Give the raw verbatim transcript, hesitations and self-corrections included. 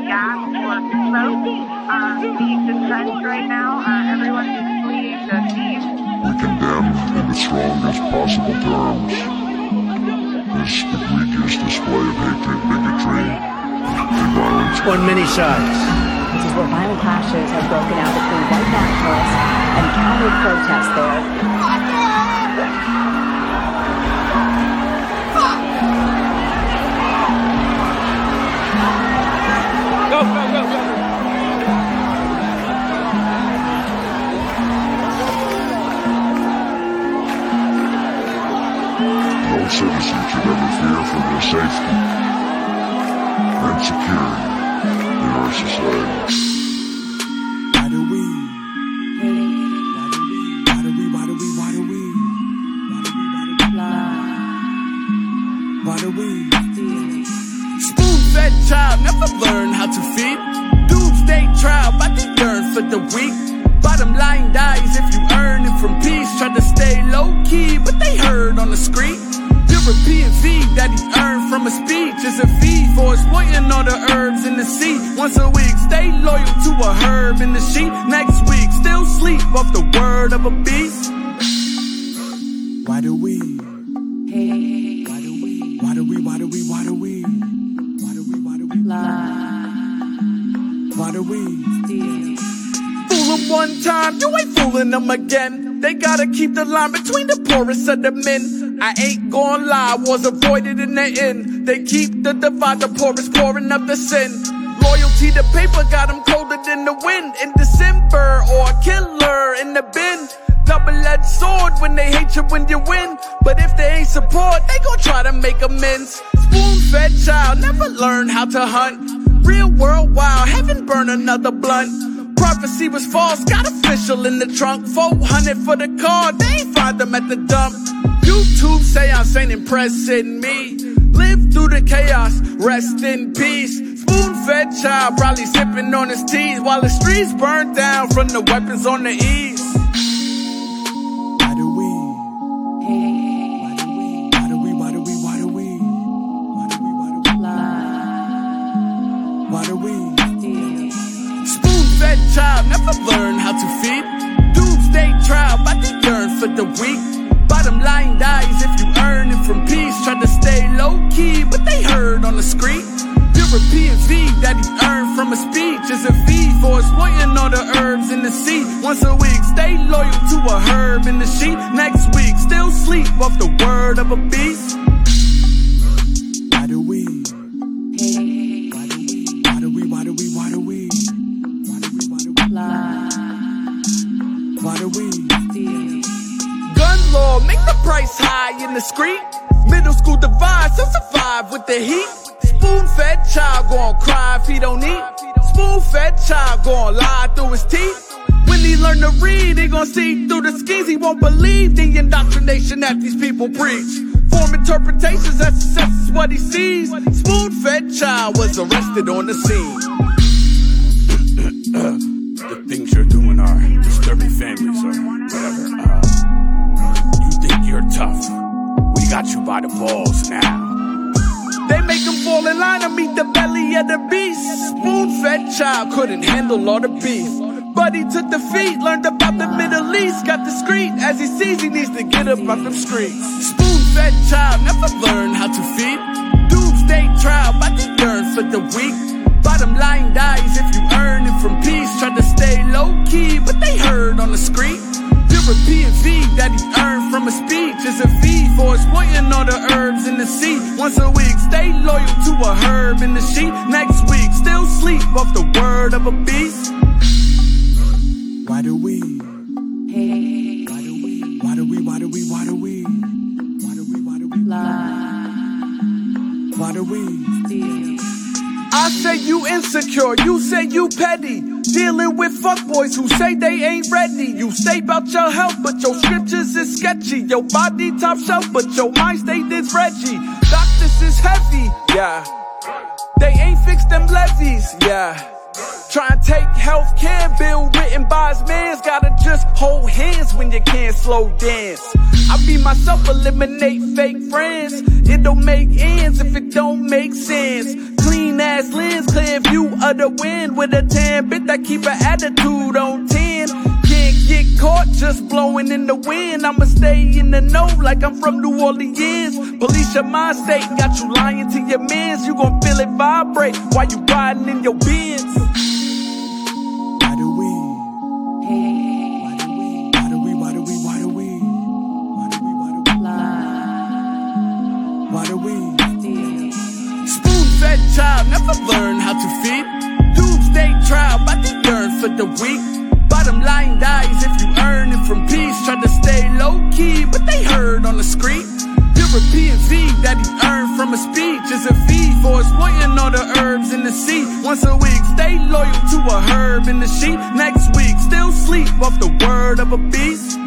gas or smoke. Um, being entrenched right now. Uh, everyone is fleeing the scene. We condemn in the strongest possible terms this egregious display of hatred, bigotry, and violence. On many sides. This is where violent clashes have broken out between white nationalists and counter protests there. Go, go, go, go. No citizen should ever fear for their safety and security in our society. Why do we? Why do we? Why do we? Why do we? Why do we? Why do we? Spoon-fed child never learned how to feed. Doomsday trial, but they yearn for the weak. Bottom line dies if you earn it from peace. Try to stay low-key, but they heard on the street. European fee that he earned from a speech is a fee for exploiting all the herbs in the sea. Once a week, stay loyal to a herb in the sheet. Next week, still sleep off the word of a beast. Why do we? Hey, why do we? Why do we? Why do we? Why do we? Why do we? Why do we? Why do we? Fool them one time, you ain't fooling them again. They gotta keep the line between the poorest of the men. I ain't gon' lie, was avoided in the end. They keep the divide, the poorest pouring up the sin. Loyalty to paper got them colder than the wind. In December, or a killer in the bin. Double-edged sword when they hate you when you win. But if they ain't support, they gon' try to make amends. Spoon-fed child, never learn how to hunt. Real world wild, heaven burn another blunt. Prophecy was false, got official in the trunk. four hundred for the car, they ain't find them at the dump. YouTube seance ain't impressing me. Live through the chaos, rest in peace. Spoon-fed child probably sipping on his teeth while the streets burn down from the weapons on the east. Why do we? Why do we? Why do we? Why do we? Why do we? Why do we? Why do we? Why do we? Spoon-fed child never learned how to feed. Doomsday trial, but they yearn for the weak. Bottom line dies if you earn it from peace. Try to stay low-key, but they heard on the street. European fee that he earned from a speech is a fee for exploiting all the herbs in the sea. Once a week, stay loyal to a herb in the sheet. Next week, still sleep off the word of a beast. Why do we? Hey, why do we? Why do we? Why do we? Why do we? Why do we? Why do we? Why do we? Gun law, make the price high in the street. Middle school divide, so survive with the heat. Spoon-fed child gon' cry if he don't eat. Spoon-fed child gon' lie through his teeth. When he learn to read, he gon' see through the schemes. He won't believe the indoctrination that these people preach. Form interpretations as success is what he sees. Spoon-fed child was arrested on the scene. The things you're doing are disturbing families or whatever. Uh, you think you're tough. We got you by the balls now. They make him fall in line and meet the belly of the beast. Spoon-fed child couldn't handle all the beef. But he took the feet, learned about the Middle East. Got discreet as he sees he needs to get up off them streets. Spoon-fed child never learned how to feed. Doomsday trial, but they yearn for the weak. Bottom line dies if you earn it from peace. Try to stay low-key, but they heard on the street. European fee that he earned from a speech is a fee for exploiting all the herbs in the sea. Once a week, stay loyal to a herb in the sheet. Next week, still sleep off the word of a beast. Why do we? Hey, why do we? Why do we? Why do we? Why do we? Why do we? Why do we? Why do we? I say you insecure, you say you petty. Dealing with fuckboys who say they ain't ready. You say about your health, but your scriptures is sketchy. Your body top shelf, but your mind state is Reggie. Doctors is heavy, yeah. They ain't fixed them levies, yeah. Try and take healthcare bill written by his mans. Gotta just hold hands when you can't slow dance. I be myself, eliminate fake friends. It don't make ends if it don't make sense. Clean ass lens, clear view of the wind with a tan bit that keep an attitude on ten. Can't get caught just blowing in the wind. I'ma stay in the know like I'm from New Orleans. Police your mind state, got you lying to your mans. You gon' feel it vibrate while you riding in your Benz. Why do we? Why do we? Why do we? Why do we? Why do we? Why do we? Why do we? Why do we? Spoon-fed child, never learn how to feed. Doomsday trial, but they yearn for the weak. Bottom line dies if you earn it from peace. Try to stay low-key, but they heard on the street. European V that he earned from a speech is a fee for exploiting all the herbs in the sea. Once a week, stay loyal to a herb in the sheep. Next week, still sleep off the word of a beast.